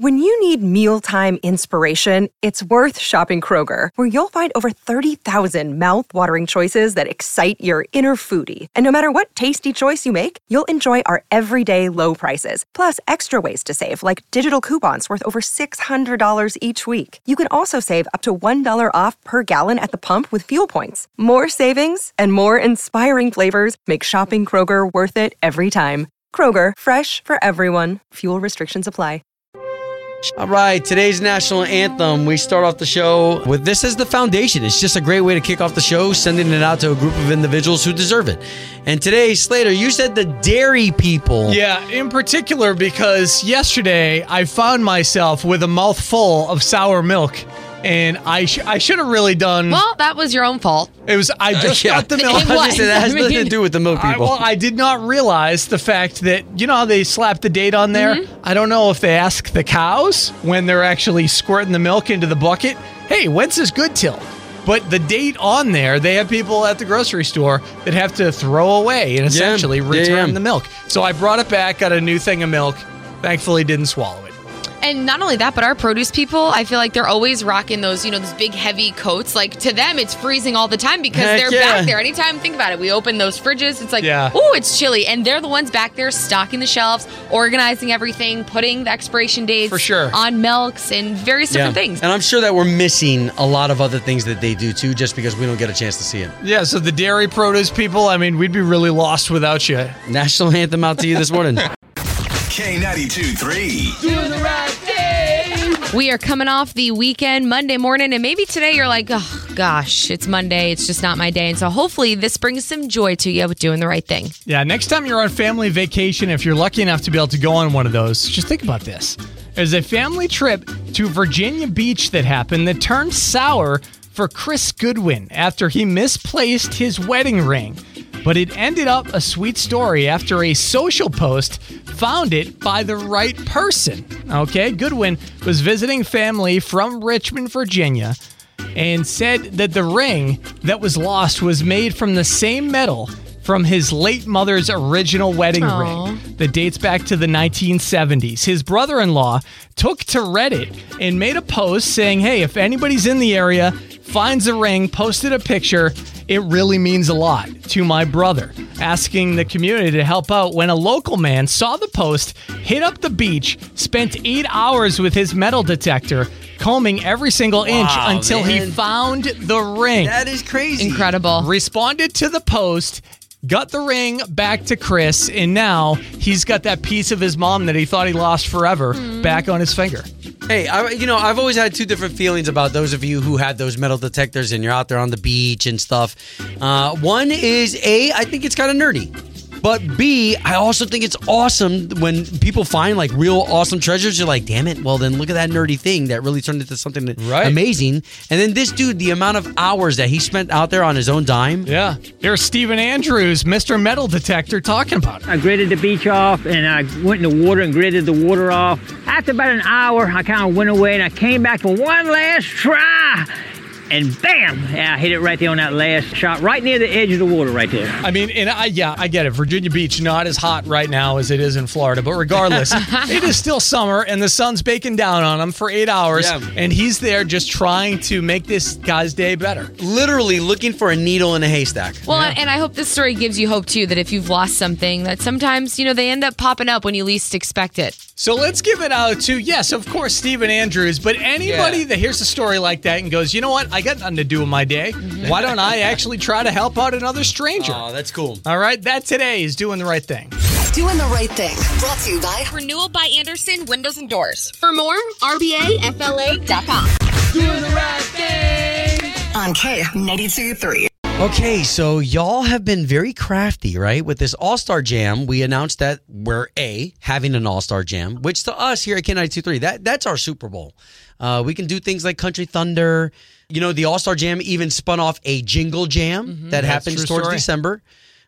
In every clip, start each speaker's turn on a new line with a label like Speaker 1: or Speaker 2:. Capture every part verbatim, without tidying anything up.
Speaker 1: When you need mealtime inspiration, it's worth shopping Kroger, where you'll find over thirty thousand mouth-watering choices that excite your inner foodie. And no matter what tasty choice you make, you'll enjoy our everyday low prices, plus extra ways to save, like digital coupons worth over six hundred dollars each week. You can also save up to one dollar off per gallon at the pump with fuel points. More savings and more inspiring flavors make shopping Kroger worth it every time. Kroger, fresh for everyone. Fuel restrictions apply.
Speaker 2: All right, today's national anthem. We start off the show with this as the foundation. It's just a great way to kick off the show, sending it out to a group of individuals who deserve it. And today, Slater, you said the dairy people.
Speaker 3: Yeah, in particular because yesterday I found myself with a mouthful of sour milk. And I sh- I should have really done...
Speaker 4: Well, that was your own fault.
Speaker 3: It was, I just
Speaker 2: uh, yeah.
Speaker 3: got the milk.
Speaker 4: It was.
Speaker 2: That has
Speaker 4: I mean,
Speaker 2: nothing to do with the milk people.
Speaker 3: I, well, I did not realize the fact that, you know how they slap the date on there?
Speaker 4: Mm-hmm.
Speaker 3: I don't know if they ask the cows when they're actually squirting the milk into the bucket, hey, when's this good till? But the date on there, they have people at the grocery store that have to throw away and essentially
Speaker 2: Yeah.
Speaker 3: return
Speaker 2: Yeah, yeah.
Speaker 3: the milk. So I brought it back, got a new thing of milk. Thankfully, didn't swallow it.
Speaker 4: And not only that, but our produce people, I feel like they're always rocking those, you know, those big heavy coats. Like to them, it's freezing all the time because
Speaker 2: Heck
Speaker 4: they're
Speaker 2: yeah.
Speaker 4: back there. Anytime, think about it. We open those fridges, it's like,
Speaker 3: Yeah.
Speaker 4: ooh, it's chilly. And they're the ones back there stocking the shelves, organizing everything, putting the expiration dates
Speaker 3: For sure.
Speaker 4: on milks and various different things.
Speaker 2: And I'm sure that we're missing a lot of other things that they do too, just because we don't get a chance to see it.
Speaker 3: Yeah, so the dairy produce people, I mean, we'd be really lost without you.
Speaker 2: National anthem out to you this morning.
Speaker 5: K ninety-two three.
Speaker 4: We are coming off the weekend, Monday morning, and maybe today you're like, oh, gosh, it's Monday. It's just not my day. And so hopefully this brings some joy to you with doing the right thing.
Speaker 3: Yeah, next time you're on family vacation, if you're lucky enough to be able to go on one of those, just think about this. There's a family trip to Virginia Beach that happened that turned sour for Chris Goodwin after he misplaced his wedding ring. But it ended up a sweet story after a social post found it by the right person. Okay, Goodwin was visiting family from Richmond, Virginia, and said that the ring that was lost was made from the same metal from his late mother's original wedding
Speaker 4: Aww.
Speaker 3: ring that dates back to the nineteen seventies. His brother-in-law took to Reddit and made a post saying, hey, if anybody's in the area, finds a ring, posted a picture, it really means a lot to my brother, asking the community to help out when a local man saw the post, hit up the beach, spent eight hours with his metal detector, combing every single inch
Speaker 2: Wow,
Speaker 3: until
Speaker 2: man.
Speaker 3: he found the ring.
Speaker 2: That is crazy.
Speaker 4: Incredible.
Speaker 3: Responded to the post, got the ring back to Chris, and now he's got that piece of his mom that he thought he lost forever back on his finger.
Speaker 2: Hey, I, you know, I've always had two different feelings about those of you who had those metal detectors and you're out there on the beach and stuff. Uh, one is, A, I think it's kind of nerdy. But B, I also think it's awesome when people find like real awesome treasures. You're like, damn it, well then look at that nerdy thing that really turned into something
Speaker 3: Right.
Speaker 2: amazing. And then this dude, the amount of hours that he spent out there on his own dime.
Speaker 3: Yeah. Here's Stephen Andrews, Mister Metal Detector, talking about it.
Speaker 6: I gridded the beach off and I went in the water and gridded the water off. After about an hour, I kind of went away and I came back for one last try. And bam! Yeah, I hit it right there on that last shot, right near the edge of the water right there.
Speaker 3: I mean, and I, yeah, I get it. Virginia Beach, not as hot right now as it is in Florida, but regardless, it is still summer and the sun's baking down on him for eight hours.
Speaker 2: Yeah.
Speaker 3: And he's there just trying to make this guy's day better.
Speaker 2: Literally looking for a needle in a haystack.
Speaker 4: Well, and I hope this story gives you hope, too, that if you've lost something, that sometimes, you know, they end up popping up when you least expect it.
Speaker 3: So let's give it out to, yes, of course, Stephen Andrews, but anybody
Speaker 2: Yeah.
Speaker 3: that hears a story like that and goes, you know what, I got nothing to do with my day. Why don't I actually try to help out another stranger?
Speaker 2: Oh, that's cool.
Speaker 3: All right, that today is doing the right thing.
Speaker 7: Doing the right thing. Brought to you by
Speaker 4: Renewal by Anderson Windows and Doors. For more, R B A F L A dot com.
Speaker 7: on K ninety-two three.
Speaker 2: Okay, so y'all have been very crafty, right? With this All-Star Jam, we announced that we're, A, having an All-Star Jam, which to us here at K ninety-two three, that, that's our Super Bowl. Uh, we can do things like Country Thunder. You know, the All-Star Jam even spun off a Jingle Jam
Speaker 3: Mm-hmm.
Speaker 2: that
Speaker 3: That's
Speaker 2: happens
Speaker 3: true
Speaker 2: towards
Speaker 3: story.
Speaker 2: December.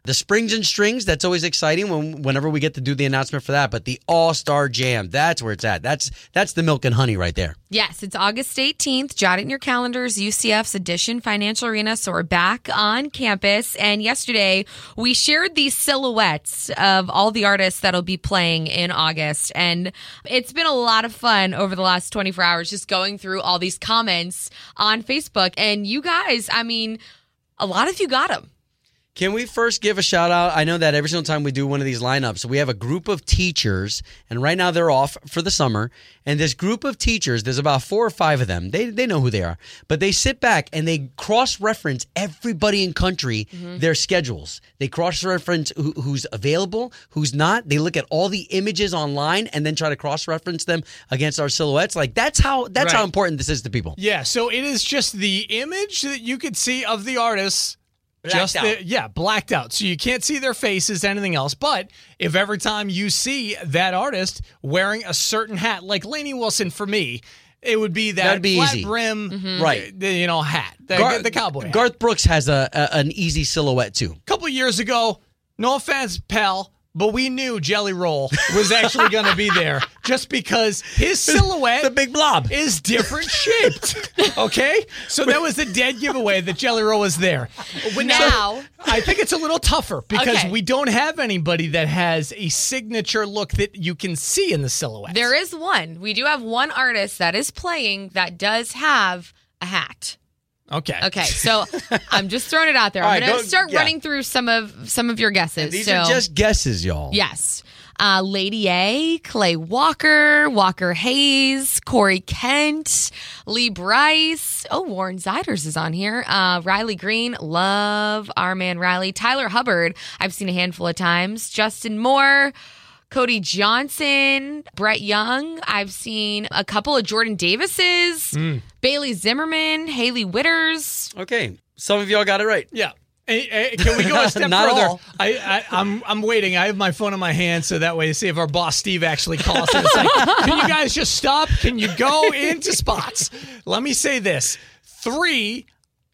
Speaker 2: The Springs and Strings, that's always exciting when whenever we get to do the announcement for that. But the All-Star Jam, that's where it's at. That's that's the milk and honey right there.
Speaker 4: Yes, it's August eighteenth. Jot it in your calendars. U C F's Edition Financial Arena. So we're back on campus. And yesterday, we shared these silhouettes of all the artists that'll be playing in August. And it's been a lot of fun over the last twenty-four hours just going through all these comments on Facebook. And you guys, I mean, a lot of you got them.
Speaker 2: Can we first give a shout out? I know that every single time we do one of these lineups, we have a group of teachers, and right now they're off for the summer. And this group of teachers, there's about four or five of them. They they know who they are, but they sit back and they cross-reference everybody in country, mm-hmm. their schedules. They cross-reference who, who's available, who's not. They look at all the images online and then try to cross-reference them against our silhouettes. Like that's how that's
Speaker 3: right.
Speaker 2: how important this is to people.
Speaker 3: Yeah. So it is just the image that you could see of the artists.
Speaker 2: Blacked
Speaker 3: Just
Speaker 2: out.
Speaker 3: the, yeah, blacked out. So you can't see their faces, anything else. But if every time you see that artist wearing a certain hat, like Lainey Wilson for me, it would be that
Speaker 2: That'd be
Speaker 3: flat
Speaker 2: easy.
Speaker 3: brim,
Speaker 4: Mm-hmm.
Speaker 2: Right.
Speaker 3: the, you know, hat, the,
Speaker 2: Gar-
Speaker 3: the cowboy hat.
Speaker 2: Garth Brooks has a, a an easy silhouette too.
Speaker 3: A couple years ago, no offense, pal, but we knew Jelly Roll was actually going to be there just because his silhouette
Speaker 2: The big blob.
Speaker 3: is different shaped. Okay? So that was a dead giveaway that Jelly Roll was there. But
Speaker 4: Now-
Speaker 3: I think it's a little tougher because
Speaker 4: Okay.
Speaker 3: we don't have anybody that has a signature look that you can see in the silhouette.
Speaker 4: There is one. We do have one artist that is playing that does have a hat.
Speaker 3: Okay.
Speaker 4: Okay, so I'm just throwing it out there.
Speaker 2: All
Speaker 4: I'm
Speaker 2: right,
Speaker 4: going to
Speaker 2: go-
Speaker 4: start
Speaker 2: yeah.
Speaker 4: running through some of some of your guesses.
Speaker 2: These
Speaker 4: so,
Speaker 2: are just guesses, y'all.
Speaker 4: yes. Uh, Lady A, Clay Walker, Walker Hayes, Corey Kent, Lee Bryce. Oh, Warren Ziders is on here. Uh, Riley Green, love our man Riley. Tyler Hubbard, I've seen a handful of times. Justin Moore, Cody Johnson, Brett Young. I've seen a couple of Jordan Davises, Bailey Zimmerman, Haley Witters.
Speaker 2: Okay. Some of y'all got it right.
Speaker 3: Yeah. Hey, hey, can we go a step
Speaker 2: Not
Speaker 3: further?
Speaker 2: all.
Speaker 3: I, I, I'm I'm waiting. I have my phone in my hand so that way to see if our boss Steve actually calls and it's like, can you guys just stop? Can you go into spots? Let me say this. Three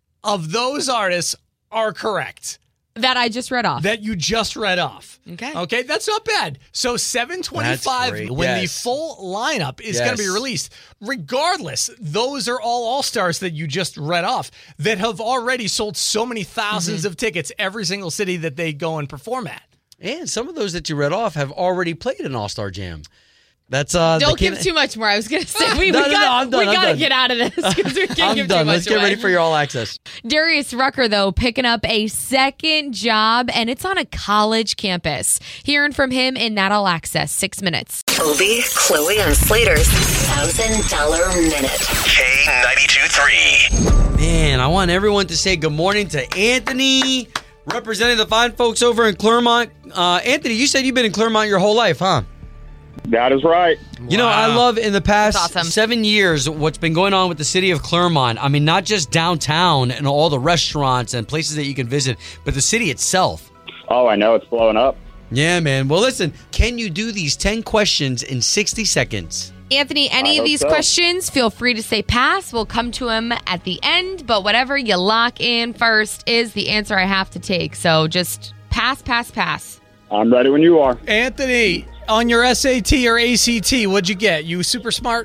Speaker 3: of those artists are correct
Speaker 4: That I just read off.
Speaker 3: that you just read off.
Speaker 4: Okay.
Speaker 3: Okay, that's not bad. So seven twenty-five
Speaker 2: That's great.
Speaker 3: when the
Speaker 2: Yes.
Speaker 3: full lineup is going to be
Speaker 2: Yes.
Speaker 3: released. Regardless, those are all all-stars that you just read off that have already sold so many thousands of tickets every single city that they go and perform at.
Speaker 2: And some of those that you read off have already played an All-Star Jam. That's uh.
Speaker 4: Don't
Speaker 2: the
Speaker 4: give
Speaker 2: can-
Speaker 4: too much more. I was going to say we,
Speaker 2: No,
Speaker 4: we
Speaker 2: no,
Speaker 4: got
Speaker 2: no, I'm done,
Speaker 4: we
Speaker 2: I'm
Speaker 4: got to
Speaker 2: done.
Speaker 4: get out of this because we can't
Speaker 2: I'm
Speaker 4: give
Speaker 2: done.
Speaker 4: too much
Speaker 2: Let's get
Speaker 4: away.
Speaker 2: ready for your all access.
Speaker 4: Darius Rucker, though, picking up a second job, and it's on a college campus. Hearing from him in that all access, six minutes.
Speaker 7: Obie, Chloe, and Slater's one thousand dollars Minute.
Speaker 5: K ninety-two three.
Speaker 2: Man, I want everyone to say good morning to Anthony, representing the fine folks over in Claremont. Uh, Anthony, you said you've been in Claremont your whole life, huh?
Speaker 8: That is right.
Speaker 2: You know, I love in the past
Speaker 4: That's awesome.
Speaker 2: seven years what's been going on with the city of Claremont. I mean, not just downtown and all the restaurants and places that you can visit, but the city itself.
Speaker 8: Oh, I know. It's blowing up.
Speaker 2: Yeah, man. Well, listen, can you do these ten questions in sixty seconds?
Speaker 4: Anthony, any
Speaker 8: I
Speaker 4: of
Speaker 8: hope
Speaker 4: these
Speaker 8: so.
Speaker 4: questions, feel free to say pass. We'll come to him at the end, but whatever you lock in first is the answer I have to take. So just pass, pass, pass.
Speaker 8: I'm ready when you are.
Speaker 3: Anthony, on your S A T or A C T, what'd you get? You super smart?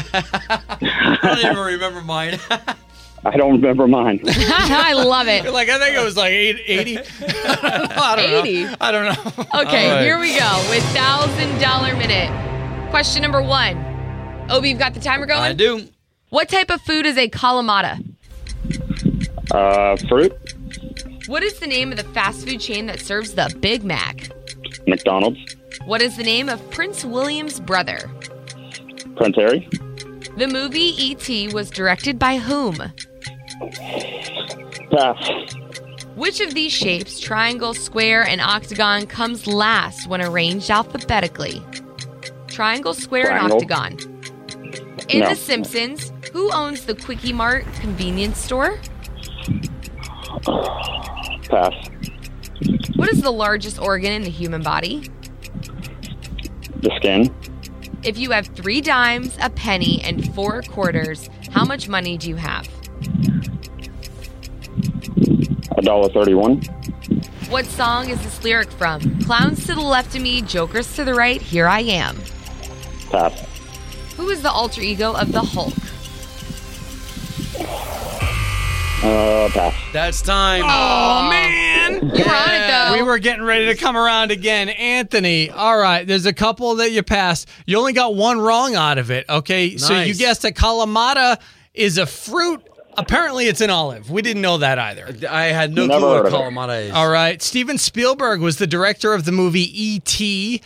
Speaker 2: I don't even remember mine.
Speaker 8: I don't remember mine.
Speaker 4: I love it.
Speaker 3: Like, I think it was like eighty. I don't
Speaker 4: eighty.
Speaker 3: know. I don't know.
Speaker 4: Okay,
Speaker 2: All right.
Speaker 4: here we go with one thousand dollars Minute. Question number one. Obi, you've got the timer going?
Speaker 2: I do.
Speaker 4: What type of food is a Kalamata?
Speaker 8: Uh, fruit,
Speaker 4: What is the name of the fast food chain that serves the Big Mac?
Speaker 8: McDonald's,
Speaker 4: What is the name of Prince William's brother?
Speaker 8: Prince Harry,
Speaker 4: The movie E T was directed by whom?
Speaker 8: pass,
Speaker 4: Which of these shapes, triangle, square, and octagon, comes last when arranged alphabetically? Triangle, square,
Speaker 8: Triangle.
Speaker 4: and octagon. In
Speaker 8: No.
Speaker 4: The Simpsons, who owns the Quickie Mart convenience store?
Speaker 8: pass,
Speaker 4: What is the largest organ in the human body?
Speaker 8: the skin,
Speaker 4: If you have three dimes, a penny, and four quarters, how much money do you have?
Speaker 8: a dollar thirty-one,
Speaker 4: What song is this lyric from? Clowns to the left of me, jokers to the right, here I am.
Speaker 8: Pass.
Speaker 4: Who is the alter ego of the Hulk?
Speaker 8: Uh, pass.
Speaker 2: That's time.
Speaker 3: Oh, man.
Speaker 4: You were on it, though.
Speaker 3: We were getting ready to come around again. Anthony, all right, there's a couple that you passed. You only got one wrong out of it, okay? So you
Speaker 2: Nice.
Speaker 3: guessed that Kalamata is a fruit. Apparently, it's an olive. We didn't know that either.
Speaker 2: I had no
Speaker 8: Never
Speaker 2: clue
Speaker 8: heard
Speaker 2: what
Speaker 8: of it.
Speaker 2: Kalamata is.
Speaker 3: All right. Steven Spielberg was the director of the movie E T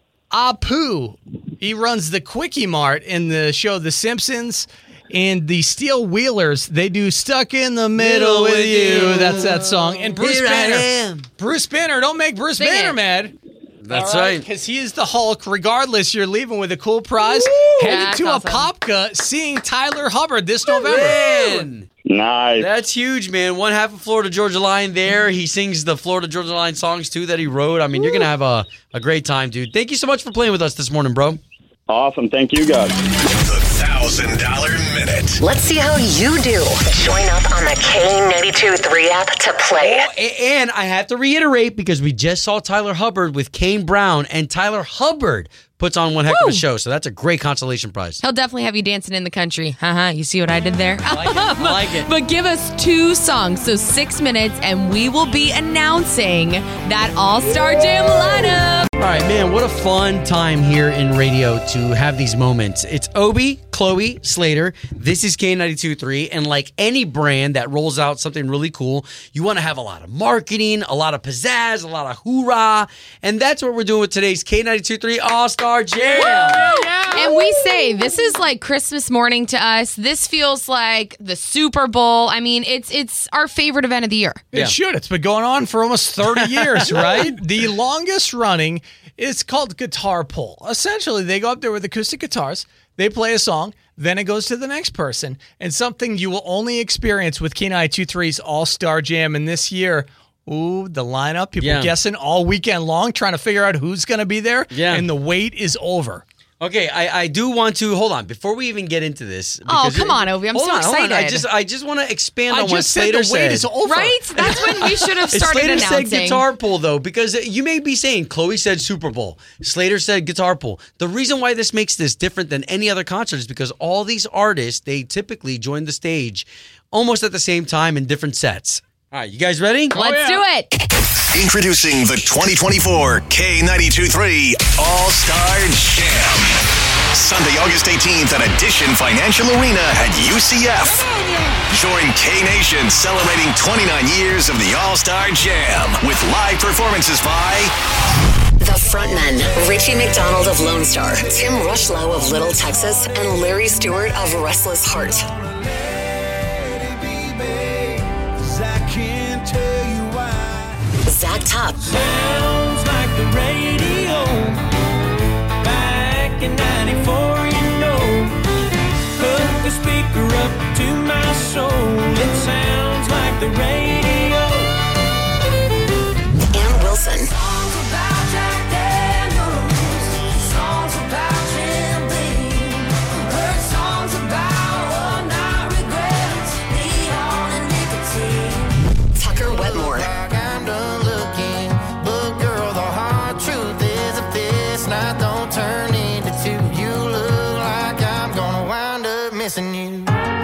Speaker 3: Apu. He runs the Quickie Mart in the show The Simpsons. And the Steel Wheelers, they do Stuck in the Middle with You. That's that song. And Bruce
Speaker 2: Here I
Speaker 3: Banner.
Speaker 2: am.
Speaker 3: Bruce Banner, don't make Bruce
Speaker 4: Sing
Speaker 3: Banner
Speaker 4: it.
Speaker 3: mad.
Speaker 2: That's right.
Speaker 3: Because he is the Hulk. Regardless, you're leaving with a cool prize. Headed
Speaker 4: That's
Speaker 3: to
Speaker 4: awesome.
Speaker 3: Apopka, seeing Tyler Hubbard this November.
Speaker 2: Man.
Speaker 8: Nice.
Speaker 2: That's huge, man. One half of Florida Georgia Line there. He sings the Florida Georgia Line songs, too, that he wrote. I mean, you're going to have a, a great time, dude. Thank you so much for playing with us this morning, bro.
Speaker 8: Awesome. Thank you, guys.
Speaker 5: The one thousand dollars Minute.
Speaker 7: Let's see how you do. Join up on the K ninety-two three app to play.
Speaker 2: Oh, a- and I have to reiterate, because we just saw Tyler Hubbard with Kane Brown, and Tyler Hubbard puts on one heck of a show. So that's a great consolation prize.
Speaker 4: He'll definitely have you dancing in the country. Haha, you see what I did there?
Speaker 2: I like it. I like it.
Speaker 4: But give us two songs, so six minutes, and we will be announcing that All-Star Jam lineup.
Speaker 2: All right, man, what a fun time here in radio to have these moments. It's Obi, Chloe, Slater. This is K ninety-two point three. And like any brand that rolls out something really cool, you want to have a lot of marketing, a lot of pizzazz, a lot of hoorah. And that's what we're doing with today's K ninety-two point three All-Star Jam.
Speaker 4: And we say this is like Christmas morning to us. This feels like the Super Bowl. I mean, it's it's our favorite event of the year.
Speaker 3: It
Speaker 2: Yeah.
Speaker 3: should. It's been going on for almost thirty years, right? The longest running is called Guitar Pull. Essentially, they go up there with acoustic guitars, they play a song, then it goes to the next person. And something you will only experience with K ninety-two point three's All-Star Jam. And this year, ooh, the lineup, people
Speaker 2: Yeah.
Speaker 3: guessing all weekend long, trying to figure out who's going to be there.
Speaker 2: Yeah.
Speaker 3: And the wait is over.
Speaker 2: Okay, I, I do want to hold on before we even get into this.
Speaker 4: Oh,
Speaker 2: because
Speaker 4: come on, Obi, I'm
Speaker 2: hold
Speaker 4: so
Speaker 2: on, hold on. I
Speaker 4: excited.
Speaker 2: just I just want to expand
Speaker 3: I
Speaker 2: on what
Speaker 3: just said
Speaker 2: Slater
Speaker 3: the wait
Speaker 2: said.
Speaker 3: is over.
Speaker 4: Right? That's when we should have started
Speaker 2: Slater
Speaker 4: announcing.
Speaker 2: said guitar pull, though, because you may be saying Chloe said Super Bowl. Slater said guitar pull. The reason why this makes this different than any other concert is because all these artists, they typically join the stage almost at the same time in different sets. All right, you guys ready?
Speaker 4: Let's do it.
Speaker 5: Introducing the twenty twenty-four K ninety-two point three All-Star Jam. Sunday, August eighteenth at Addition Financial Arena at U C F. Join K-Nation celebrating twenty-nine years of the All-Star Jam with live performances by
Speaker 7: The frontmen, Richie McDonald of Lone Star, Tim Rushlow of Little Texas, and Larry Stewart of Restless Heart. Zach Top.
Speaker 9: Sounds like the radio back in ninety-four, you know. Hook the speaker up to my soul. It sounds like the radio.
Speaker 7: And Wilson.
Speaker 9: Songs about Jack Daniels, songs about Jim Beam. Heard songs about all night regrets, neon and nicotine.
Speaker 7: Tucker Wetmore.
Speaker 9: I'm done looking, but girl, the hard truth is if this night don't turn into two, you look like I'm gonna wind up missing you.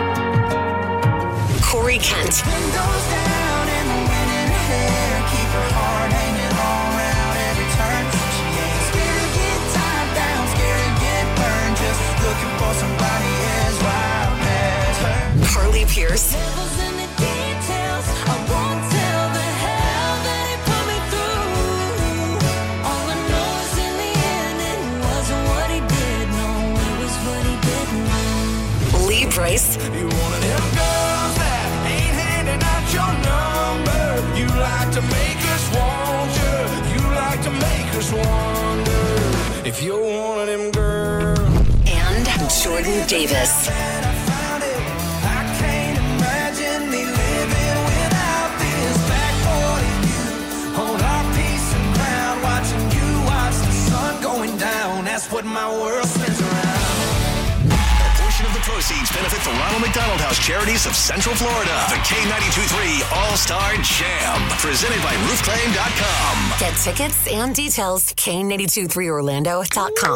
Speaker 7: Corey Kent.
Speaker 9: Windows down and the wind in her hair, keep her heart hanging all around every turn. She ain't scared to get tied down, scared to get burned, just looking for somebody as wild as her.
Speaker 7: Carly Pierce.
Speaker 9: Devil's in the details, I won't tell the hell that he put me through. All I know is in the end it wasn't what he did, no, it was what he didn't do.
Speaker 7: Lee Bryce.
Speaker 9: You one of them girls that ain't handing out your number. You like to make us want you, you like to make us wonder if you're one of them girls.
Speaker 7: And Jordan Davis.
Speaker 9: And I found it, I can't imagine me living without this back forty view on our piece of ground, watching you watch the sun going down. That's what my world spins around.
Speaker 5: A portion of the proceeds Proceeds benefit the Ronald McDonald House Charities of Central Florida. The K ninety-two point three All-Star Jam. Presented by roof claim dot com.
Speaker 7: Get tickets and details, K ninety-two point three Orlando dot com.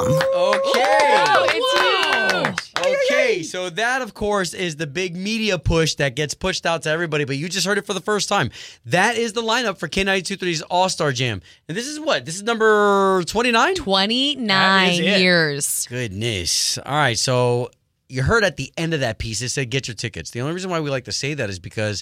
Speaker 2: Okay.
Speaker 4: Whoa, it's huge.
Speaker 2: Okay, so that, of course, is the big media push that gets pushed out to everybody, but you just heard it for the first time. That is the lineup for K ninety-two point three's All-Star Jam. And this is what? This is number twenty-nine?
Speaker 4: twenty-nine years.
Speaker 2: Goodness. All right, so you heard at the end of that piece, it said get your tickets. The only reason why we like to say that is because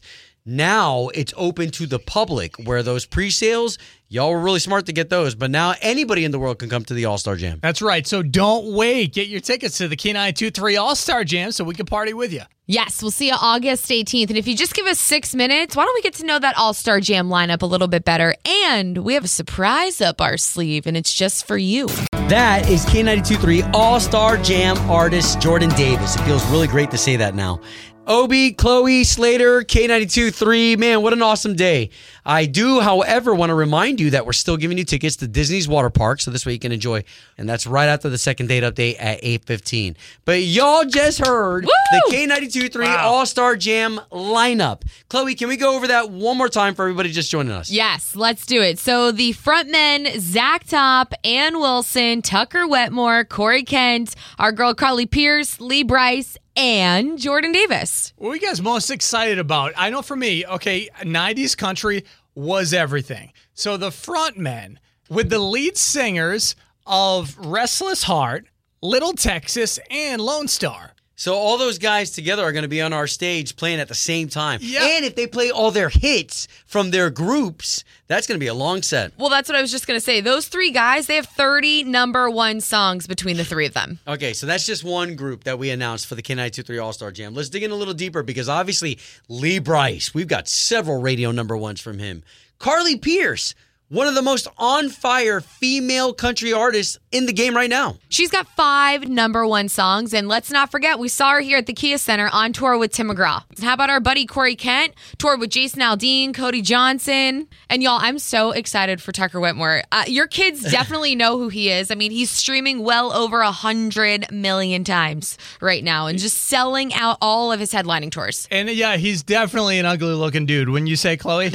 Speaker 2: now it's open to the public, where those pre-sales, y'all were really smart to get those, but now anybody in the world can come to the All-Star Jam.
Speaker 3: That's right. So don't wait. Get your tickets to the K ninety-two point three All-Star Jam so we can party with you.
Speaker 4: Yes, we'll see you August eighteenth. And if you just give us six minutes, why don't we get to know that All-Star Jam lineup a little bit better? And we have a surprise up our sleeve, and it's just for you.
Speaker 2: That is K ninety-two point three All-Star Jam artist Jordan Davis. It feels really great to say that now. Obi, Chloe, Slater, K ninety-two point three. Man, what an awesome day. I do, however, want to remind you that we're still giving you tickets to Disney's Water Park, so this way you can enjoy. And that's right after the second date update at eight fifteen. But y'all just heard
Speaker 4: Woo!
Speaker 2: the K ninety-two point three
Speaker 3: Wow.
Speaker 2: All-Star Jam lineup. Chloe, can we go over that one more time for everybody just joining us?
Speaker 4: Yes, let's do it. So the frontmen, Zach Top, Ann Wilson, Tucker Wetmore, Corey Kent, our girl Carly Pierce, Lee Bryce, and Jordan Davis.
Speaker 3: What are you guys most excited about? I know for me, okay, nineties country was everything. So the frontmen with the lead singers of Restless Heart, Little Texas, and Lone Star.
Speaker 2: So all those guys together are going to be on our stage playing at the same time.
Speaker 3: Yep.
Speaker 2: And if they play all their hits from their groups, that's going to be a long set.
Speaker 4: Well, that's what I was just going to say. Those three guys, they have thirty number one songs between the three of them.
Speaker 2: Okay, so that's just one group that we announced for the K ninety-two point three All-Star Jam. Let's dig in a little deeper because obviously Lee Bryce, we've got several radio number ones from him. Carly Pierce, one of the most on-fire female country artists in the game right now.
Speaker 4: She's got five number one songs, and let's not forget, we saw her here at the Kia Center on tour with Tim McGraw. How about our buddy Corey Kent, toured with Jason Aldean, Cody Johnson, and y'all, I'm so excited for Tucker Wetmore. Uh, your kids definitely know who he is. I mean, he's streaming well over a hundred million times right now, and just selling out all of his headlining tours.
Speaker 3: And yeah, he's definitely an ugly looking dude, wouldn't you say, Chloe?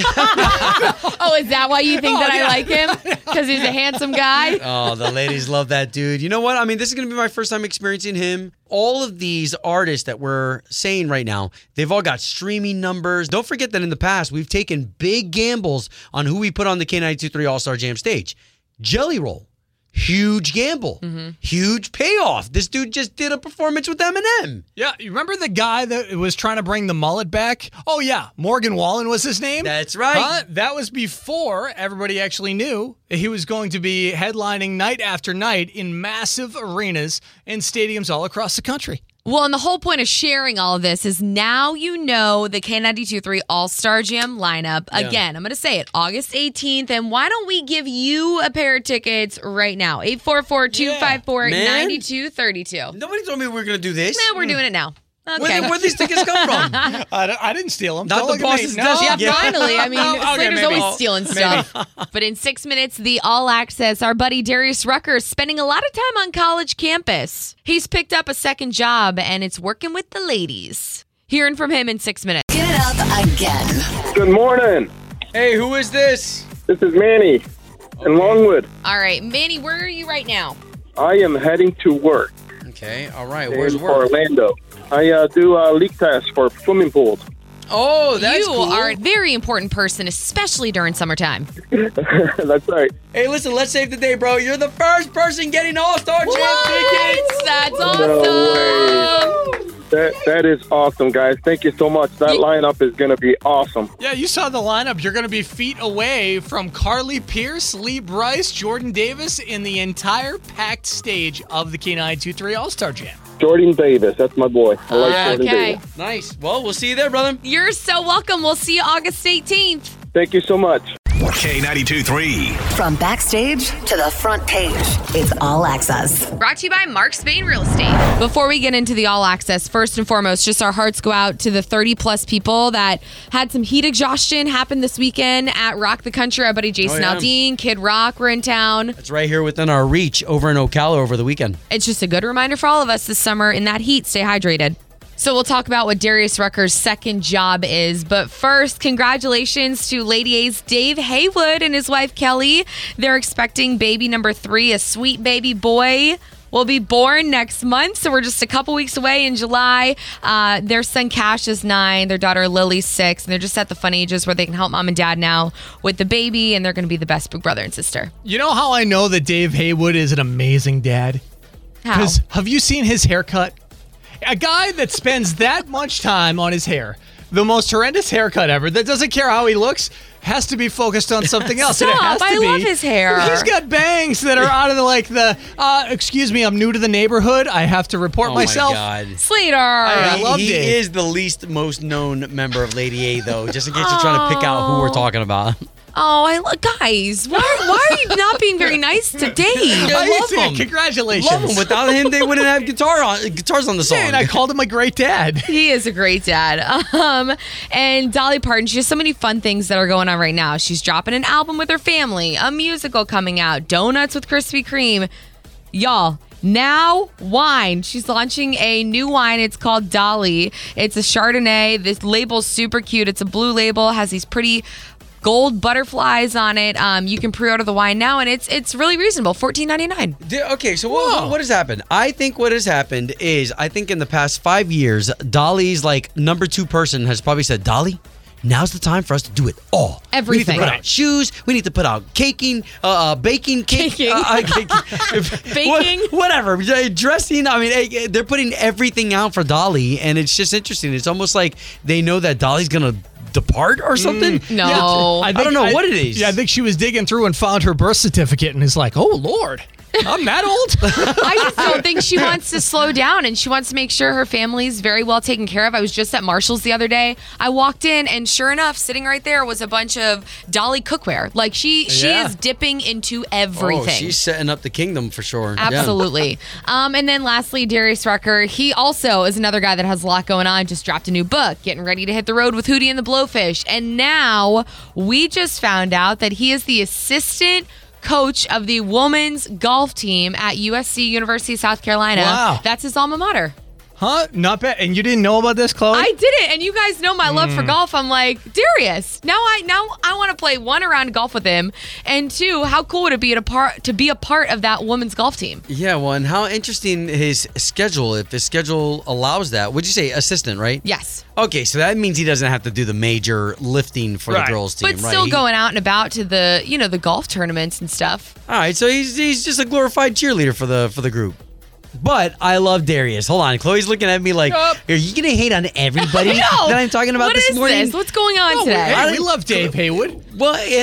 Speaker 4: Oh, is that why you think
Speaker 3: Oh,
Speaker 4: that
Speaker 3: yeah.
Speaker 4: I like him? Because he's a handsome guy?
Speaker 2: Oh, the ladies love that dude. You know what? I mean, this is going to be my first time experiencing him. All of these artists that we're saying right now, they've all got streaming numbers. Don't forget that in the past, we've taken big gambles on who we put on the K ninety-two point three All-Star Jam stage. Jelly Roll. Huge gamble.
Speaker 4: Mm-hmm.
Speaker 2: Huge payoff. This dude just did a performance with Eminem.
Speaker 3: Yeah, you remember the guy that was trying to bring the mullet back? Oh, yeah, Morgan Wallen was his name?
Speaker 2: That's right.
Speaker 3: Huh? That was before everybody actually knew he was going to be headlining night after night in massive arenas and stadiums all across the country.
Speaker 4: Well, and the whole point of sharing all of this is now you know the K ninety-two point three All-Star Jam lineup.
Speaker 2: Yeah.
Speaker 4: Again, I'm going to say it, August eighteenth. And why don't we give you a pair of tickets right now? eight four four, two five four, nine two three two.
Speaker 2: Nobody told me we were going to do this.
Speaker 4: Man, we're doing it now. Okay.
Speaker 2: Where did where'd these tickets come from?
Speaker 3: I, don't- I didn't steal them.
Speaker 2: Not
Speaker 3: Don't
Speaker 2: the
Speaker 3: look at me.
Speaker 2: boss's
Speaker 3: No.
Speaker 2: desk.
Speaker 4: Yeah,
Speaker 2: Yeah.
Speaker 4: finally. I mean,
Speaker 3: No, okay,
Speaker 4: Slater's
Speaker 3: maybe.
Speaker 4: always
Speaker 3: Oh,
Speaker 4: stealing stuff. But in six minutes, the All Access, our buddy Darius Rucker is spending a lot of time on college campus. He's picked up a second job, and it's working with the ladies. Hearing from him in six minutes.
Speaker 7: Get it up again.
Speaker 8: Good morning.
Speaker 2: Hey, who is this?
Speaker 8: This is Manny in Longwood.
Speaker 4: All right, Manny, where are you right now?
Speaker 8: I am heading to work
Speaker 2: Okay, all right.
Speaker 8: in
Speaker 2: Where's work?
Speaker 8: Orlando. I uh, do uh, leak tests for swimming pools.
Speaker 2: Oh, that's
Speaker 4: you
Speaker 2: cool.
Speaker 4: are a very important person, especially during summertime.
Speaker 8: That's right.
Speaker 2: Hey, listen, let's save the day, bro. You're the first person getting All-Star Jam tickets.
Speaker 4: That's
Speaker 8: No
Speaker 4: awesome.
Speaker 8: That that is awesome, guys. Thank you so much. That lineup is going to be awesome.
Speaker 3: Yeah, you saw the lineup. You're going to be feet away from Carly Pierce, Lee Bryce, Jordan Davis in the entire packed stage of the K ninety-two point three All-Star Jam.
Speaker 8: Jordan Davis, that's my boy. I like Jordan
Speaker 4: Okay.
Speaker 8: Davis.
Speaker 2: Nice. Well, we'll see you there, brother.
Speaker 4: You're so welcome. We'll see you August eighteenth.
Speaker 8: Thank you so much.
Speaker 5: K ninety-two point three.
Speaker 7: From backstage to the front page, it's All Access.
Speaker 4: Brought to you by Mark Spain Real Estate. Before we get into the All Access, first and foremost, just our hearts go out to the thirty plus people that had some heat exhaustion happen this weekend at Rock the Country. Our buddy Jason
Speaker 2: Oh, yeah.
Speaker 4: Aldean, Kid Rock were in town.
Speaker 2: It's right here within our reach over in Ocala over the weekend.
Speaker 4: It's just a good reminder for all of us this summer in that heat, stay hydrated. So we'll talk about what Darius Rucker's second job is. But first, congratulations to Lady A's Dave Haywood and his wife Kelly. They're expecting baby number three, a sweet baby boy. Will be born next month, so we're just a couple weeks away in July. Uh, their son Cash is nine, their daughter Lily's six, and they're just at the fun ages where they can help mom and dad now with the baby, and they're going to be the best big brother and sister.
Speaker 3: You know how I know that Dave Haywood is an amazing dad?
Speaker 4: How?
Speaker 3: Because have you seen his haircut? A guy that spends that much time on his hair, the most horrendous haircut ever, that doesn't care how he looks, has to be focused on something else. And it has
Speaker 4: Stop,
Speaker 3: to
Speaker 4: I
Speaker 3: be.
Speaker 4: love his hair.
Speaker 3: He's got bangs that are out of the, like the, uh, excuse me, I'm new to the neighborhood. I have to report
Speaker 2: Oh
Speaker 3: myself.
Speaker 2: my God.
Speaker 4: Slater.
Speaker 3: I
Speaker 2: He,
Speaker 3: love
Speaker 2: he
Speaker 3: Dave.
Speaker 2: is the least most known member of Lady A, though, just in case you're trying to pick out who we're talking about.
Speaker 4: Oh, I lo- guys, why, why are you not being very nice to Dave?
Speaker 2: I love
Speaker 3: Yeah,
Speaker 2: him.
Speaker 3: Congratulations.
Speaker 2: Love him. Without him, they wouldn't have guitar on guitars on the song.
Speaker 3: Yeah, and I called him a great dad.
Speaker 4: He is a great dad. Um, and Dolly Parton, she has so many fun things that are going on right now. She's dropping an album with her family, a musical coming out, donuts with Krispy Kreme. Y'all, Now Wine. She's launching a new wine. It's called Dolly. It's a Chardonnay. This label's super cute. It's a blue label, has these pretty gold butterflies on it. Um, you can pre-order the wine now, and it's it's really reasonable, fourteen ninety-nine.
Speaker 2: The- Okay, so what, what has happened? I think what has happened is I think in the past five years, Dolly's like number two person has probably said, Dolly, now's the time for us to do it all.
Speaker 4: Everything.
Speaker 2: We need to put out shoes. We need to put out caking, uh, uh, baking, cake,
Speaker 4: Caking.
Speaker 2: uh, uh, cake-
Speaker 4: Baking.
Speaker 2: what- whatever. Uh, Dressing. I mean, eh, they're putting everything out for Dolly, and it's just interesting. It's almost like they know that Dolly's gonna depart or something.
Speaker 4: No.
Speaker 3: Yeah,
Speaker 2: I don't know what it is.
Speaker 3: Yeah, I think she was digging through and found her birth certificate and is like, oh, Lord, I'm that old?
Speaker 4: I just don't think she wants to slow down, and she wants to make sure her family's very well taken care of. I was just at Marshall's the other day. I walked in, and sure enough, sitting right there was a bunch of Dolly cookware. Like she, she
Speaker 3: Yeah.
Speaker 4: is dipping into
Speaker 2: Oh,
Speaker 4: everything.
Speaker 2: she's setting up the kingdom for sure. Yeah.
Speaker 4: Absolutely. Um, and then lastly, Darius Rucker. He also is another guy that has a lot going on. Just dropped a new book, getting ready to hit the road with Hootie and the Blowfish. And now we just found out that he is the assistant coach of the women's golf team at U S C, University of South Carolina.
Speaker 3: Wow.
Speaker 4: That's his alma mater.
Speaker 3: Huh? Not bad. And you didn't know about this, Chloe?
Speaker 4: I didn't, and you guys know my love for golf. I'm like, Darius, now I now I want to play one a round of golf with him, and two, how cool would it be to part to be a part of that women's golf team?
Speaker 2: Yeah, well, and how interesting his schedule, if his schedule allows that. Would you say assistant, right?
Speaker 4: Yes.
Speaker 2: Okay, so that means he doesn't have to do the major lifting for
Speaker 3: Right.
Speaker 2: the girls team,
Speaker 4: But
Speaker 2: right?
Speaker 4: still
Speaker 2: He-
Speaker 4: going out and about to the, you know, the golf tournaments and stuff.
Speaker 2: All right, so he's he's just a glorified cheerleader for the for the group. But I love Darius. Hold on, Chloe's looking at me like,
Speaker 3: Yup.
Speaker 2: are you gonna hate on everybody
Speaker 4: I know.
Speaker 2: that I'm talking about
Speaker 4: What
Speaker 2: this
Speaker 4: is
Speaker 2: morning?
Speaker 4: this? What's going on
Speaker 3: Oh, we-
Speaker 4: today?
Speaker 3: hey, we love Dave Haywood.
Speaker 2: Well, and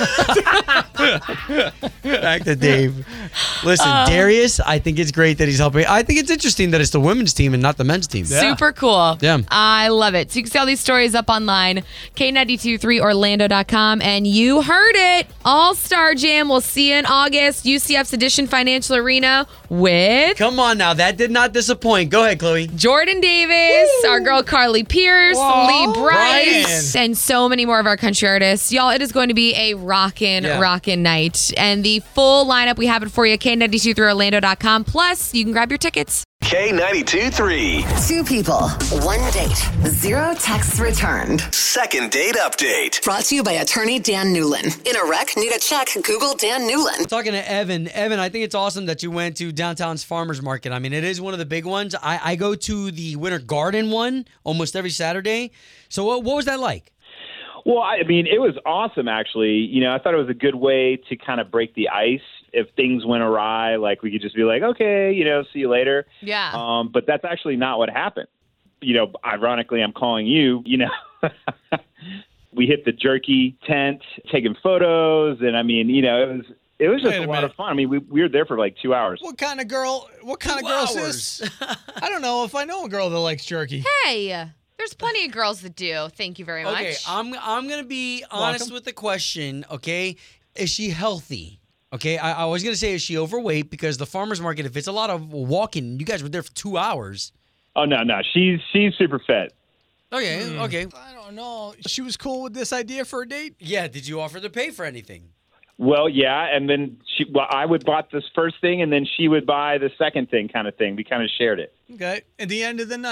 Speaker 2: I, back to Dave. Listen,
Speaker 4: Uh.
Speaker 2: Darius, I think it's great that he's helping. I think it's interesting that it's the women's team and not the men's team.
Speaker 4: Super cool.
Speaker 2: Yeah.
Speaker 4: I love it. So you can see all these stories up online, K nine two three Orlando dot com. And you heard it. All-Star Jam. We'll see you in August. U C F's Edition Financial Arena with
Speaker 2: Come on now, that did not disappoint. Go ahead, Chloe.
Speaker 4: Jordan Davis, our girl Carly Pierce, Lee Bryce, and so many more of our country artists. Y'all, it is going to be a rockin',
Speaker 2: Yeah.
Speaker 4: rockin' night. And the full lineup, we have it for you, K nine two three Orlando dot com. Plus, you can grab your tickets.
Speaker 5: K ninety-two three.
Speaker 7: Two people, one date, zero texts returned.
Speaker 5: Second date update.
Speaker 7: Brought to you by attorney Dan Newlin. In a wreck, need a check, Google Dan Newlin.
Speaker 2: Talking to Evan. Evan, I think it's awesome that you went to downtown's farmers market. I mean, it is one of the big ones. I, I go to the Winter Garden one almost every Saturday. So what, what was that like?
Speaker 10: Well, I mean, it was awesome, actually. You know, I thought it was a good way to kind of break the ice. If things went awry, like we could just be like, okay, you know, see you later.
Speaker 4: Yeah.
Speaker 10: Um, but that's actually not what happened. You know, ironically, I'm calling you, you know. We hit the jerky tent, taking photos. And I mean, you know, it was it was just
Speaker 3: Wait
Speaker 10: a,
Speaker 3: a
Speaker 10: lot
Speaker 3: minute.
Speaker 10: of fun. I mean, we, we were there for like two hours.
Speaker 3: What kind of girl? What kind of girl is this? I don't know if I know a girl that likes jerky.
Speaker 4: Hey, there's plenty of girls that do. Thank you very much.
Speaker 2: Okay, I'm I'm gonna be honest
Speaker 3: Welcome.
Speaker 2: with the question. Okay, is she healthy? Okay, I, I was gonna say is she overweight because the farmers market, if it's a lot of walking, you guys were there for two hours.
Speaker 10: Oh, no, no. She's she's super fit.
Speaker 2: Okay, okay.
Speaker 3: I don't know. She was cool with this idea for a date.
Speaker 2: Yeah, did you offer to pay for anything?
Speaker 10: Well, yeah, and then she, well, I would bought this first thing, and then she would buy the second thing, kind of thing. We kind of shared it.
Speaker 3: Okay. At the end of the night,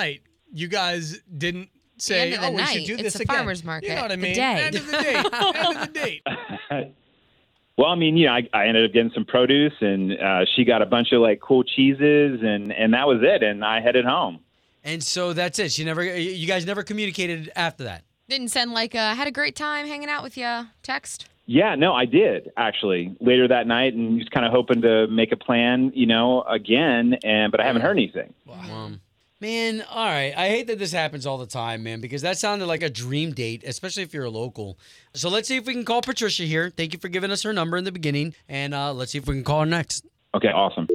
Speaker 3: you guys didn't say,
Speaker 4: end of the
Speaker 3: oh, we
Speaker 4: night.
Speaker 3: should do
Speaker 4: It's
Speaker 3: this
Speaker 4: a
Speaker 3: again.
Speaker 4: farmer's market.
Speaker 3: You know what I
Speaker 4: The
Speaker 3: mean?
Speaker 4: day.
Speaker 3: End of the date. End of the date.
Speaker 10: Well, I mean, you know, I, I ended up getting some produce, and uh, she got a bunch of like cool cheeses, and, and that was it. And I headed home.
Speaker 2: And so that's it. She never. You guys never communicated after that.
Speaker 4: Didn't send like a had a great time hanging out with you text.
Speaker 10: Yeah, no, I did actually later that night, and just kind of hoping to make a plan, you know, again. And but I haven't heard anything.
Speaker 2: Um, man, all right. I hate that this happens all the time, man, because that sounded like a dream date, especially if you're a local. So let's see if we can call Patricia here. Thank you for giving us her number in the beginning, and uh, let's see if we can call her next.
Speaker 10: Okay, awesome.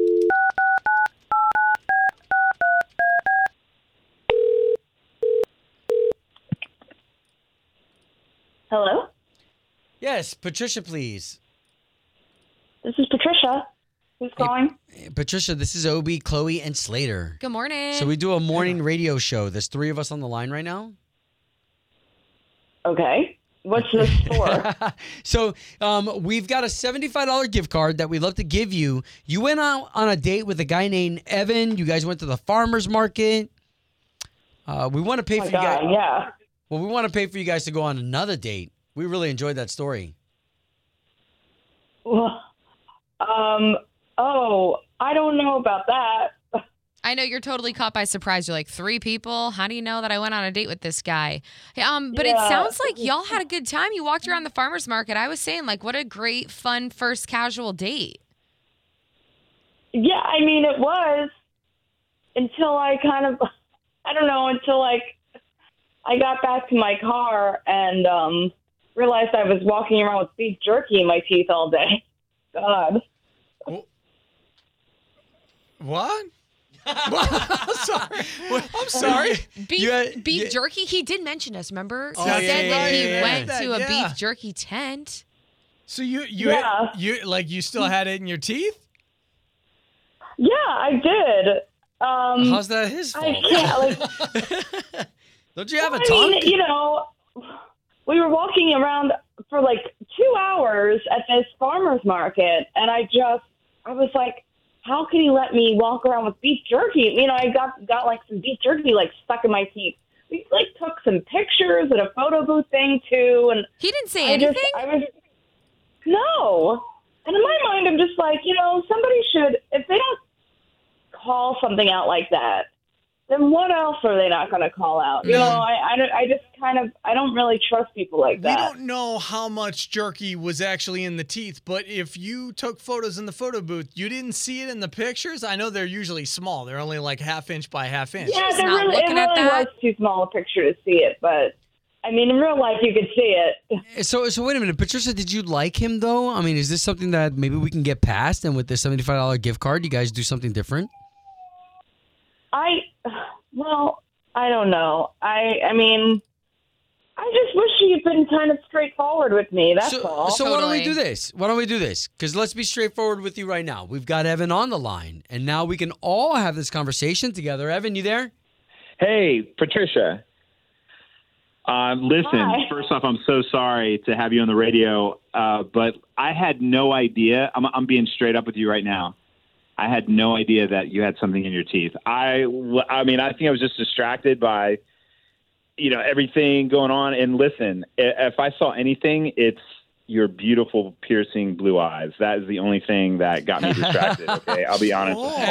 Speaker 11: Hello?
Speaker 2: Yes, Patricia, please.
Speaker 11: This is Patricia. Who's calling?
Speaker 2: Hey, Patricia, this is Obi, Chloe, and Slater.
Speaker 4: Good morning.
Speaker 2: So we do a morning radio show. There's three of us on the line right now.
Speaker 11: Okay. What's this for?
Speaker 2: So um, we've got a seventy-five dollars gift card that we'd love to give you. You went out on a date with a guy named Evan. You guys went to the farmer's market. Uh, we want to pay
Speaker 11: Oh
Speaker 2: for
Speaker 11: my
Speaker 2: you guys.
Speaker 11: God, yeah.
Speaker 2: Well, we want to pay for you guys to go on another date. We really enjoyed that story.
Speaker 11: Well, um, oh, I don't know about that.
Speaker 4: I know you're totally caught by surprise. You're like, three people? How do you know that I went on a date with this guy? Hey, Um, but
Speaker 11: Yeah.
Speaker 4: it sounds like y'all had a good time. You walked around the farmer's market. I was saying, like, what a great, fun first casual date.
Speaker 11: Yeah, I mean, it was until I kind of, I don't know, until like I got back to my car and um, realized I was walking around with beef jerky in my teeth all day. God.
Speaker 3: What? I'm sorry. I'm sorry.
Speaker 4: Beef,
Speaker 2: You had-
Speaker 4: beef
Speaker 2: you-
Speaker 4: jerky? He did mention us, remember?
Speaker 2: Oh,
Speaker 4: he
Speaker 2: yeah,
Speaker 4: said
Speaker 2: yeah,
Speaker 4: that he
Speaker 2: yeah, yeah.
Speaker 4: went
Speaker 3: That,
Speaker 4: to a
Speaker 3: yeah.
Speaker 4: beef jerky tent.
Speaker 3: So you you
Speaker 11: Yeah.
Speaker 3: you like you still had it in your teeth?
Speaker 11: Yeah, I did. Um,
Speaker 2: How's that his
Speaker 11: I
Speaker 2: fault?
Speaker 11: can't, like,
Speaker 2: Don't you have a
Speaker 11: I
Speaker 2: tongue?
Speaker 11: mean, you know, we were walking around for like two hours at this farmer's market, and I just, I was like, how can he let me walk around with beef jerky? You know, I got got like some beef jerky like stuck in my teeth. We like took some pictures at a photo booth thing too, and
Speaker 4: He didn't say
Speaker 11: I
Speaker 4: anything?
Speaker 11: just, I was, no. And in my mind, I'm just like, you know, somebody should, if they don't call something out like that, then what else are they not going to call out? You know, I, I, don't- I just kind of, I don't really trust people like
Speaker 3: We
Speaker 11: that.
Speaker 3: don't know how much jerky was actually in the teeth, but if you took photos in the photo booth, you didn't see it in the pictures. I know they're usually small; they're only like half inch by half inch.
Speaker 11: Yeah,
Speaker 4: She's
Speaker 11: there
Speaker 4: not
Speaker 11: really, it
Speaker 4: looking at
Speaker 11: really
Speaker 4: that.
Speaker 11: was too small a picture to see it, but I mean, in real life, you could see it.
Speaker 2: So, so wait a minute, Patricia. Did you like him though? I mean, is this something that maybe we can get past? And with the seventy-five dollars gift card, you guys do something different?
Speaker 11: I, well, I don't know. I, I mean, I just wish he'd been kind of straightforward with me. That's
Speaker 2: so,
Speaker 11: all.
Speaker 2: so why don't we
Speaker 4: Totally.
Speaker 2: do this? Why don't we do this? Because let's be straightforward with you right now. We've got Evan on the line, and now we can all have this conversation together. Evan, you there?
Speaker 10: Hey, Patricia. Um, listen,
Speaker 11: Hi.
Speaker 10: first off, I'm so sorry to have you on the radio, uh, but I had no idea. I'm, I'm being straight up with you right now. I had no idea that you had something in your teeth. I, I mean, I think I was just distracted by, you know, everything going on. And listen, i- if I saw anything, it's your beautiful, piercing blue eyes. That is the only thing that got me distracted. Okay, I'll be honest. with you.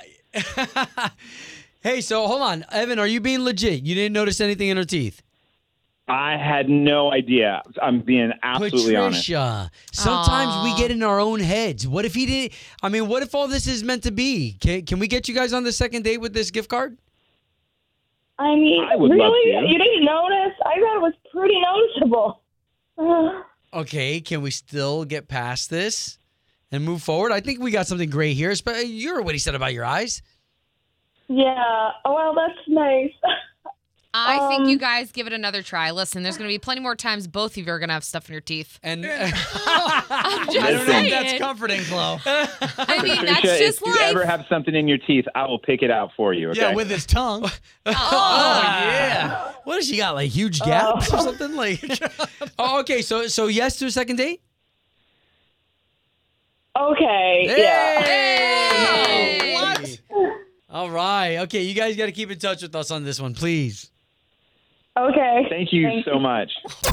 Speaker 2: I- hey, so hold on, Evan. Are you being legit? You didn't notice anything in her teeth?
Speaker 10: I had no idea. I'm being absolutely honest.
Speaker 2: Patricia, sometimes
Speaker 4: Aw.
Speaker 2: we get in our own heads. What if he didn't? I mean, what if all this is meant to be? Can, can we get you guys on the second date with this gift card?
Speaker 11: I mean,
Speaker 10: I would love
Speaker 11: really?
Speaker 10: to.
Speaker 11: You didn't notice? I thought it was pretty noticeable. Uh,
Speaker 2: Okay, can we still get past this and move forward? I think we got something great here. But you heard what he said about your eyes.
Speaker 11: yeah. Oh, well, that's nice.
Speaker 4: I think
Speaker 11: Um,
Speaker 4: you guys give it another try. Listen, there's going to be plenty more times both of you are going to have stuff in your teeth.
Speaker 2: And
Speaker 4: I'm just
Speaker 3: I don't know if
Speaker 4: saying.
Speaker 3: that's comforting, Chloe.
Speaker 4: I mean, that's
Speaker 10: Patricia,
Speaker 4: just
Speaker 10: if you
Speaker 4: life.
Speaker 10: ever have something in your teeth, I will pick it out for you. Okay?
Speaker 3: Yeah, with his tongue.
Speaker 2: oh yeah, what has she got? Like huge gaps or something? Like, oh, okay. So, so yes to a second date.
Speaker 11: Okay. Yeah.
Speaker 2: Hey!
Speaker 3: What?
Speaker 2: All right. Okay, you guys got to keep in touch with us on this one, please.
Speaker 11: Okay.
Speaker 10: Thank you
Speaker 11: Thank
Speaker 10: so much.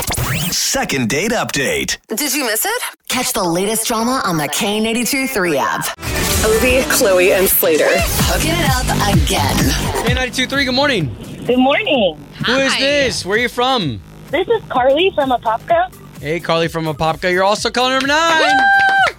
Speaker 5: Second date update.
Speaker 7: Did you miss it? Catch the latest drama on the K ninety-two three app.
Speaker 1: Obi, Chloe, and Slater.
Speaker 7: Hooking it up again.
Speaker 2: K ninety-two point three, good morning.
Speaker 11: Good morning.
Speaker 2: Who is
Speaker 4: Hi.
Speaker 2: this? Where are you from?
Speaker 11: This is Carly from Apopka.
Speaker 2: Hey, Carly from Apopka. You're also calling number nine.
Speaker 4: Woo!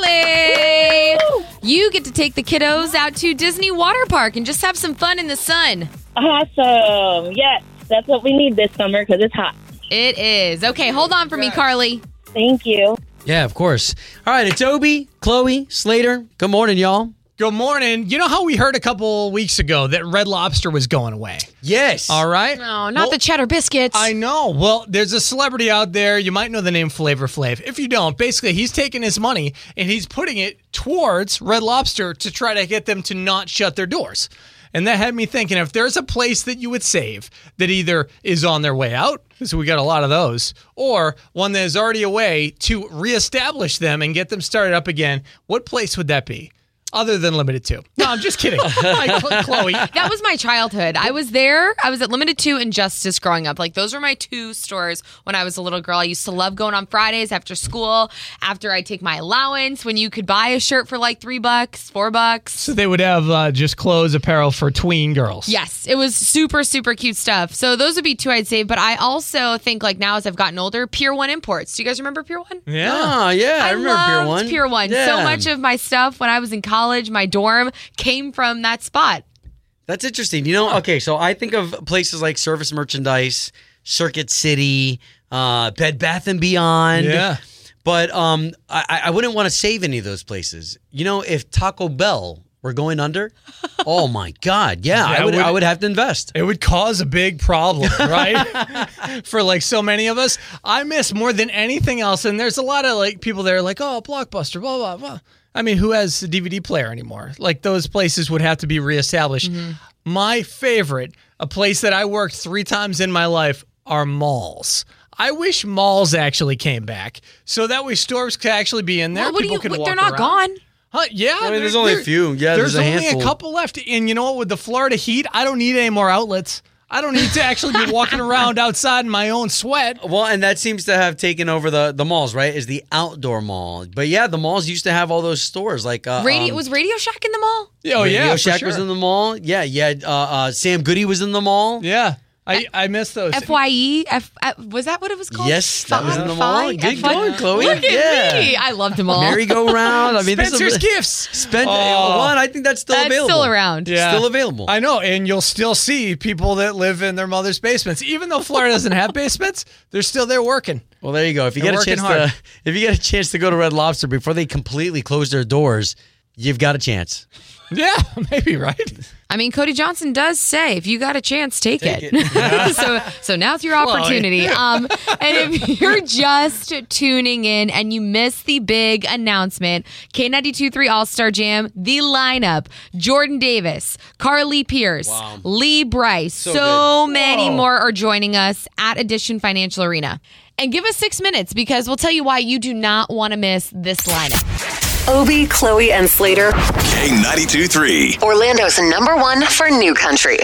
Speaker 4: Carly! You get to take the kiddos out to Disney Water Park and just have some fun in the sun.
Speaker 11: Awesome. Yes, that's what we need this summer because it's hot.
Speaker 4: It is. Okay, hold on for me, Carly.
Speaker 11: Thank you.
Speaker 2: Yeah, of course. All right, it's Obi, Chloe, Slater. Good morning, y'all.
Speaker 3: Good morning. You know how we heard a couple weeks ago that Red Lobster was going away?
Speaker 2: Yes.
Speaker 3: All right.
Speaker 4: No, not
Speaker 3: Well,
Speaker 4: the cheddar biscuits.
Speaker 3: I know. Well, there's a celebrity out there. You might know the name Flavor Flav. If you don't, basically, he's taking his money and he's putting it towards Red Lobster to try to get them to not shut their doors. And that had me thinking, if there's a place that you would save that either is on their way out, because we got a lot of those, or one that is already away to reestablish them and get them started up again, what place would that be? Other than Limited Two. No, I'm just kidding. Hi, Chlo- Chloe.
Speaker 4: That was my childhood. I was there. I was at Limited Two and Justice growing up. Like, those were my two stores when I was a little girl. I used to love going on Fridays after school, after I take my allowance, when you could buy a shirt for like three bucks, four bucks.
Speaker 3: So they would have uh, just clothes, apparel for tween girls.
Speaker 4: Yes, it was super, super cute stuff. So those would be two I'd save. But I also think, like, now as I've gotten older, Pier One Imports. Do you guys remember Pier One?
Speaker 3: Yeah.
Speaker 2: Oh, yeah. I,
Speaker 4: I
Speaker 2: remember
Speaker 4: loved
Speaker 2: Pier One.
Speaker 4: Pier One.
Speaker 2: Yeah.
Speaker 4: So much of my stuff when I was in college, my dorm, came from that spot.
Speaker 2: That's interesting. You know, okay, so I think of places like Service Merchandise, Circuit City, uh, Bed Bath and Beyond.
Speaker 3: Yeah.
Speaker 2: But um, I, I wouldn't want to save any of those places. You know, if Taco Bell were going under, oh my God, yeah,
Speaker 3: That
Speaker 2: I would,
Speaker 3: would-
Speaker 2: I would have to invest.
Speaker 3: It would cause a big problem, right? For like so many of us. I miss more than anything else. And there's a lot of like people that are like, oh, Blockbuster, blah, blah, blah. I mean, who has a D V D player anymore? Like those places would have to be reestablished.
Speaker 4: Mm-hmm.
Speaker 3: My favorite, a place that I worked three times in my life, are malls. I wish malls actually came back so that way stores could actually be in there.
Speaker 4: Well, what do
Speaker 3: People
Speaker 4: you?
Speaker 3: could
Speaker 4: what-
Speaker 3: walk
Speaker 4: They're not
Speaker 3: around.
Speaker 4: gone.
Speaker 3: Huh, yeah,
Speaker 2: I mean, there's
Speaker 3: there-
Speaker 2: only a
Speaker 3: there-
Speaker 2: few. Yeah,
Speaker 3: there's,
Speaker 2: there's a
Speaker 3: only
Speaker 2: handful.
Speaker 3: a couple left. And you know what? With the Florida heat, I don't need any more outlets. I don't need to actually be walking around outside in my own sweat.
Speaker 2: Well, and that seems to have taken over the, the malls, right? Is the outdoor mall. But yeah, the malls used to have all those stores. Like uh,
Speaker 4: Radio
Speaker 2: um,
Speaker 4: was Radio Shack in the mall.
Speaker 3: Oh,
Speaker 2: Radio
Speaker 3: yeah, for
Speaker 2: Shack
Speaker 3: sure.
Speaker 2: was in the mall. Yeah, yeah. Uh, uh, Sam Goody was in the mall.
Speaker 3: Yeah, I, I miss those.
Speaker 4: F Y E. F, uh, was that what it was called?
Speaker 2: Yes, that was in the mall.
Speaker 4: Fi-
Speaker 2: Good
Speaker 4: F Y E?
Speaker 2: going, Chloe.
Speaker 4: Look at
Speaker 2: Yeah.
Speaker 4: me. I loved them all.
Speaker 2: Merry-go-round. I mean, this
Speaker 3: Spencer's
Speaker 2: is
Speaker 3: Gifts.
Speaker 2: Spent
Speaker 3: Oh.
Speaker 2: one. I think that's still
Speaker 4: That's
Speaker 2: available.
Speaker 4: still around.
Speaker 3: Yeah.
Speaker 2: Still available.
Speaker 3: I know, and you'll still see people that live in their mother's basements. Even though Florida doesn't have basements, they're still there working.
Speaker 2: Well, there you go. If you
Speaker 3: They're
Speaker 2: get a
Speaker 3: working
Speaker 2: chance
Speaker 3: hard.
Speaker 2: to, if you get a chance to go to Red Lobster before they completely close their doors, you've got a chance.
Speaker 3: Yeah, maybe, right?
Speaker 4: I mean, Cody Johnson does say, if you got a chance, take,
Speaker 2: Take
Speaker 4: it. so, so now's your opportunity. Um, and if you're just tuning in and you missed the big announcement, K ninety-two point three All-Star Jam, the lineup, Jordan Davis, Carly Pierce,
Speaker 2: Wow.
Speaker 4: Lee Bryce,
Speaker 2: So
Speaker 4: so,
Speaker 2: good.
Speaker 4: many
Speaker 3: Whoa.
Speaker 4: more are joining us at Edition Financial Arena. And give us six minutes because we'll tell you why you do not want to miss this lineup.
Speaker 1: Obi, Chloe, and Slater.
Speaker 5: K ninety-two point three.
Speaker 7: Orlando's number one for new country.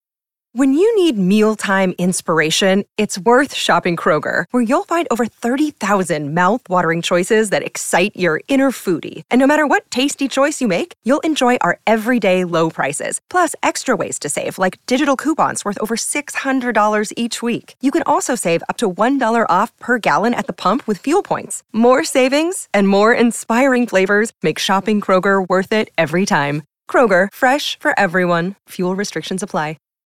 Speaker 1: When you need mealtime inspiration, it's worth shopping Kroger, where you'll find over thirty thousand mouth-watering choices that excite your inner foodie. And no matter what tasty choice you make, you'll enjoy our everyday low prices, plus extra ways to save, like digital coupons worth over six hundred dollars each week. You can also save up to one dollar off per gallon at the pump with fuel points. More savings and more inspiring flavors make shopping Kroger worth it every time. Kroger, fresh for everyone. Fuel restrictions apply.